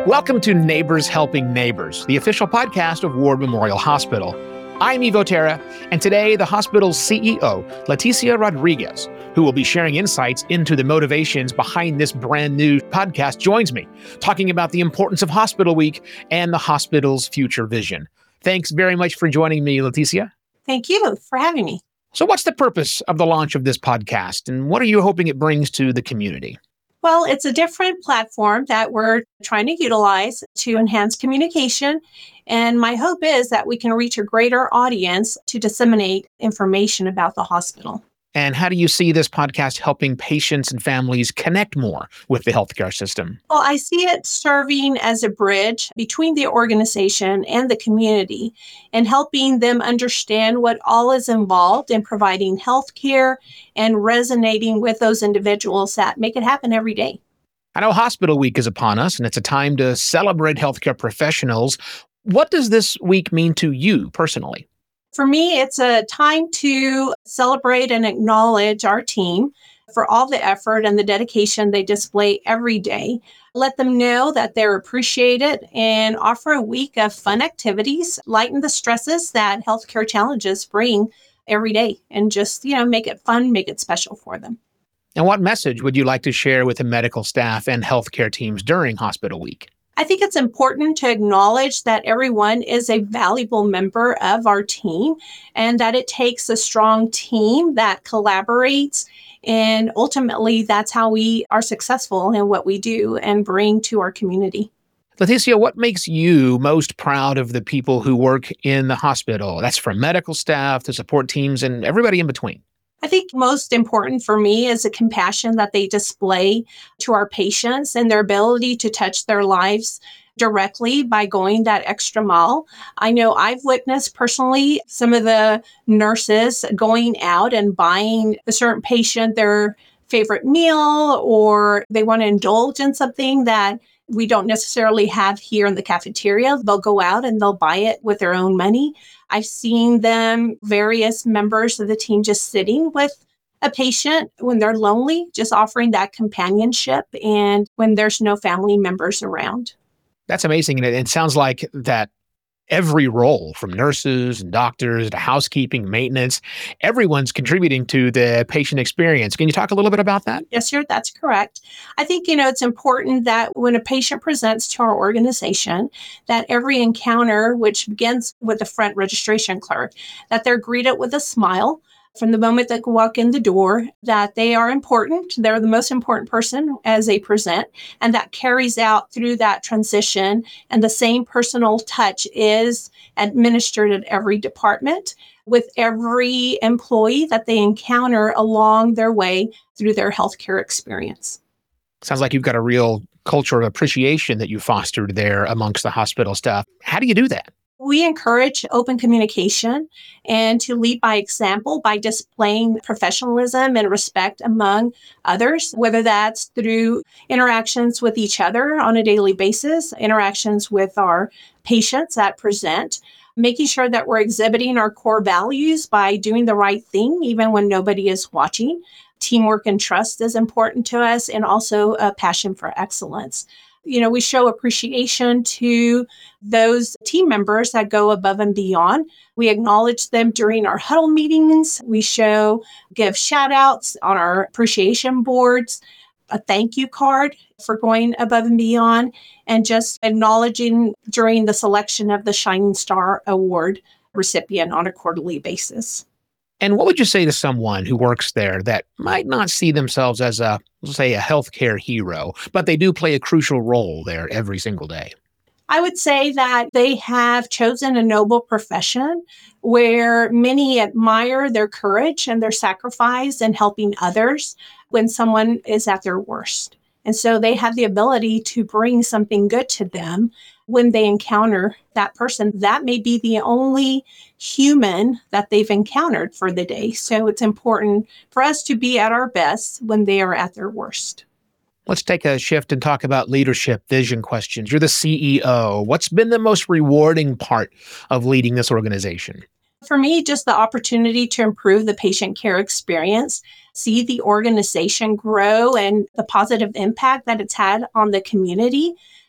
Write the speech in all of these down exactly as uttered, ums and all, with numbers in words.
Welcome to Neighbors Helping Neighbors, the official podcast of Ward Memorial Hospital. I'm Ivo Terra, and today the hospital's C E O, Leticia Rodriguez, who will be sharing insights into the motivations behind this brand new podcast, joins me, talking about the importance of Hospital Week and the hospital's future vision. Thanks very much for joining me, Leticia. Thank you for having me. So what's the purpose of the launch of this podcast, and what are you hoping it brings to the community? Well, it's a different platform that we're trying to utilize to enhance communication. And my hope is that we can reach a greater audience to disseminate information about the hospital. And how do you see this podcast helping patients and families connect more with the healthcare system? Well, I see it serving as a bridge between the organization and the community and helping them understand what all is involved in providing healthcare and resonating with those individuals that make it happen every day. I know Hospital Week is upon us, and it's a time to celebrate healthcare professionals. What does this week mean to you personally? For me, it's a time to celebrate and acknowledge our team for all the effort and the dedication they display every day. Let them know that they're appreciated and offer a week of fun activities, lighten the stresses that healthcare challenges bring every day, and just, you know, make it fun, make it special for them. And what message would you like to share with the medical staff and healthcare teams during Hospital Week? I think it's important to acknowledge that everyone is a valuable member of our team and that it takes a strong team that collaborates. And ultimately, that's how we are successful in what we do and bring to our community. Leticia, what makes you most proud of the people who work in the hospital? That's from medical staff to support teams and everybody in between. I think most important for me is the compassion that they display to our patients and their ability to touch their lives directly by going that extra mile. I know I've witnessed personally some of the nurses going out and buying a certain patient their favorite meal, or they want to indulge in something that we don't necessarily have here in the cafeteria. They'll go out and they'll buy it with their own money. I've seen them, various members of the team, just sitting with a patient when they're lonely, just offering that companionship and when there's no family members around. That's amazing. And it, it sounds like that every role, from nurses and doctors to housekeeping, maintenance, everyone's contributing to the patient experience. Can you talk a little bit about that? Yes, sir, that's correct. I think, you know, it's important that when a patient presents to our organization, that every encounter, which begins with the front registration clerk, that they're greeted with a smile from the moment they walk in the door, that they are important. They're the most important person as they present, and that carries out through that transition. And the same personal touch is administered at every department with every employee that they encounter along their way through their healthcare experience. Sounds like you've got a real culture of appreciation that you fostered there amongst the hospital staff. How do you do that? We encourage open communication and to lead by example by displaying professionalism and respect among others, whether that's through interactions with each other on a daily basis, interactions with our patients that present, making sure that we're exhibiting our core values by doing the right thing, even when nobody is watching. Teamwork and trust is important to us, and also a passion for excellence. You know, we show appreciation to those team members that go above and beyond. We acknowledge them during our huddle meetings. We show, give shout outs on our appreciation boards, a thank you card for going above and beyond, and just acknowledging during the selection of the Shining Star Award recipient on a quarterly basis. And what would you say to someone who works there that might not see themselves as a, let's say, a healthcare hero, but they do play a crucial role there every single day? I would say that they have chosen a noble profession where many admire their courage and their sacrifice in helping others when someone is at their worst. And so they have the ability to bring something good to them when they encounter that person. That may be the only human that they've encountered for the day. So it's important for us to be at our best when they are at their worst. Let's take a shift and talk about leadership vision questions. You're the C E O. What's been the most rewarding part of leading this organization? For me, just the opportunity to improve the patient care experience, see the organization grow and the positive impact that it's had on the community.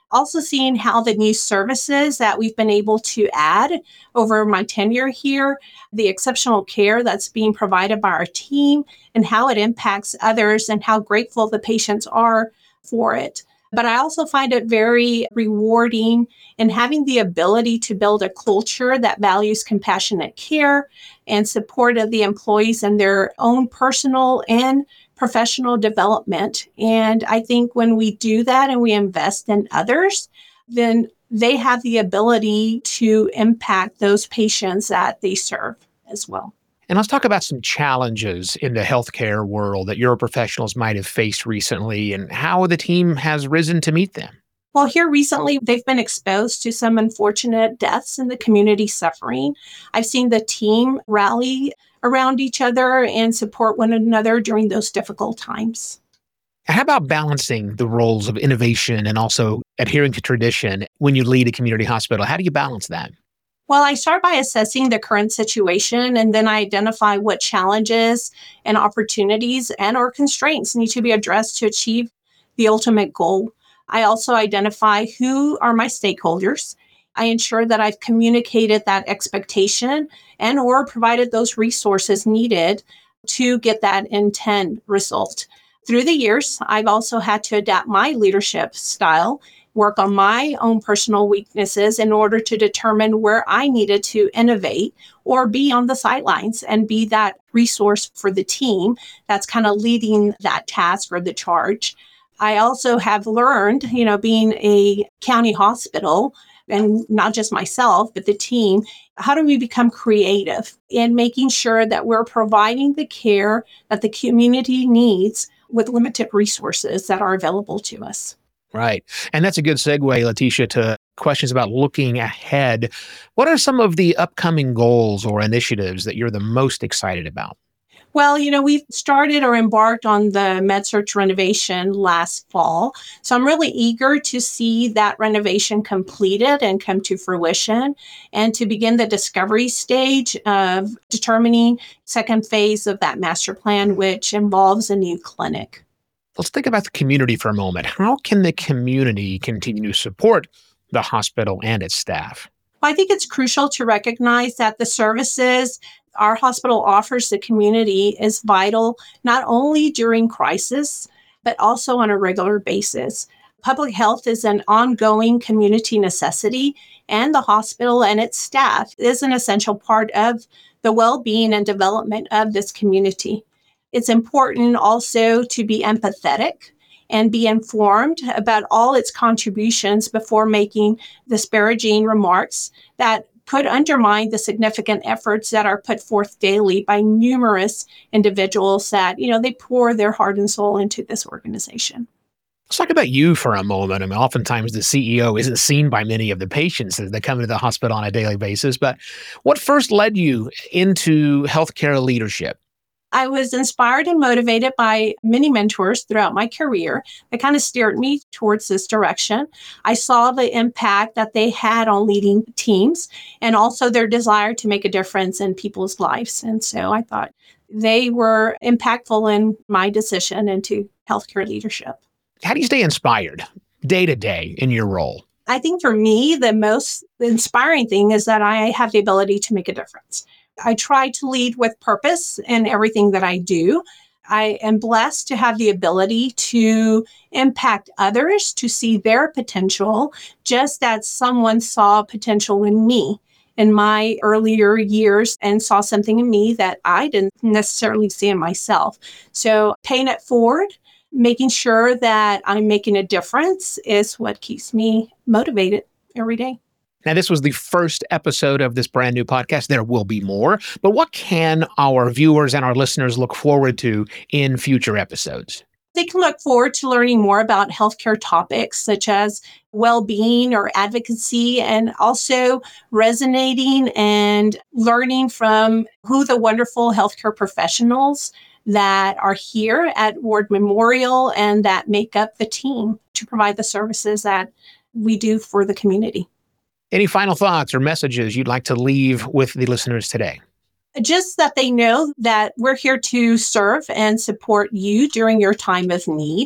Also seeing how the new services that we've been able to add over my tenure here, the exceptional care that's being provided by our team, and how it impacts others and how grateful the patients are for it. But I also find it very rewarding in having the ability to build a culture that values compassionate care and support of the employees in their own personal and professional development. And I think when we do that and we invest in others, then they have the ability to impact those patients that they serve as well. And let's talk about some challenges in the healthcare world that your professionals might have faced recently and how the team has risen to meet them. Well, here recently, they've been exposed to some unfortunate deaths in the community suffering. I've seen the team rally around each other and support one another during those difficult times. How about balancing the roles of innovation and also adhering to tradition when you lead a community hospital? How do you balance that? Well, I start by assessing the current situation, and then I identify what challenges and opportunities and or constraints need to be addressed to achieve the ultimate goal. I also identify who are my stakeholders. I ensure that I've communicated that expectation and or provided those resources needed to get that intent result. Through the years, I've also had to adapt my leadership style, work on my own personal weaknesses in order to determine where I needed to innovate or be on the sidelines and be that resource for the team that's kind of leading that task or the charge. I also have learned, you know, being a county hospital, and not just myself, but the team, how do we become creative in making sure that we're providing the care that the community needs with limited resources that are available to us? Right. And that's a good segue, Leticia, to questions about looking ahead. What are some of the upcoming goals or initiatives that you're the most excited about? Well, you know, we've started or embarked on the MedSearch renovation last fall. So I'm really eager to see that renovation completed and come to fruition and to begin the discovery stage of determining second phase of that master plan, which involves a new clinic. Let's think about the community for a moment. How can the community continue to support the hospital and its staff? Well, I think it's crucial to recognize that the services our hospital offers the community is vital, not only during crisis, but also on a regular basis. Public health is an ongoing community necessity, and the hospital and its staff is an essential part of the well-being and development of this community. It's important also to be empathetic and be informed about all its contributions before making disparaging remarks that could undermine the significant efforts that are put forth daily by numerous individuals that, you know, they pour their heart and soul into this organization. Let's talk about you for a moment. I mean, oftentimes the C E O isn't seen by many of the patients that come into the hospital on a daily basis, but what first led you into healthcare leadership? I was inspired and motivated by many mentors throughout my career that kind of steered me towards this direction. I saw the impact that they had on leading teams and also their desire to make a difference in people's lives. And so I thought they were impactful in my decision into healthcare leadership. How do you stay inspired day to day in your role? I think for me, the most inspiring thing is that I have the ability to make a difference. I try to lead with purpose in everything that I do. I am blessed to have the ability to impact others, to see their potential, just as someone saw potential in me in my earlier years and saw something in me that I didn't necessarily see in myself. So paying it forward, making sure that I'm making a difference is what keeps me motivated every day. Now, this was the first episode of this brand new podcast. There will be more, but what can our viewers and our listeners look forward to in future episodes? They can look forward to learning more about healthcare topics such as well-being or advocacy, and also resonating and learning from who the wonderful healthcare professionals that are here at Ward Memorial and that make up the team to provide the services that we do for the community. Any final thoughts or messages you'd like to leave with the listeners today? Just that they know that we're here to serve and support you during your time of need.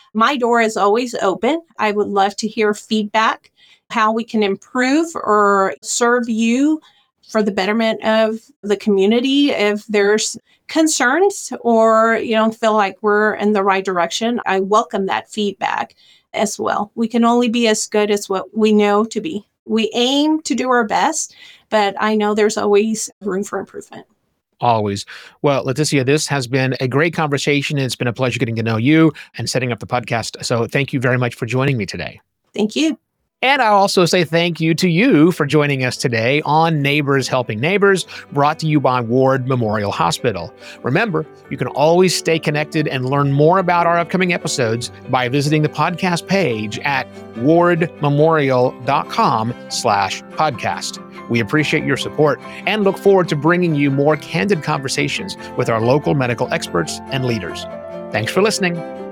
My door is always open. I would love to hear feedback, how we can improve or serve you for the betterment of the community. If there's concerns or you don't feel like we're in the right direction, I welcome that feedback as well. We can only be as good as what we know to be. We aim to do our best, but I know there's always room for improvement. Always. Well, Leticia, this has been a great conversation. It's been a pleasure getting to know you and setting up the podcast. So thank you very much for joining me today. Thank you. And I'll also say thank you to you for joining us today on Neighbors Helping Neighbors, brought to you by Ward Memorial Hospital. Remember, you can always stay connected and learn more about our upcoming episodes by visiting the podcast page at wardmemorial.com slash podcast. We appreciate your support and look forward to bringing you more candid conversations with our local medical experts and leaders. Thanks for listening.